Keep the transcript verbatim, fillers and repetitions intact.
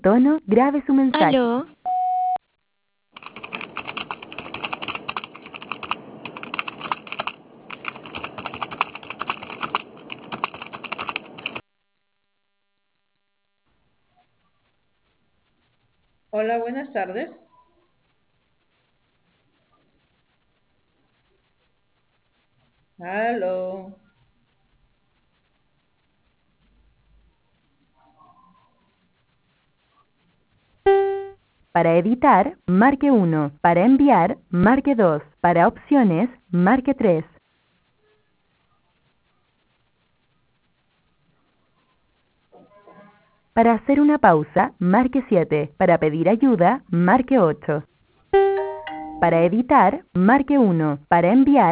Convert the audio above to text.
tono, grabe su mensaje. Aló. Hola, buenas tardes. Aló. Para editar, marque uno. Para enviar, marque dos. Para opciones, marque tres. Para hacer una pausa, marque siete. Para pedir ayuda, marque ocho. Para editar, marque uno. Para enviar,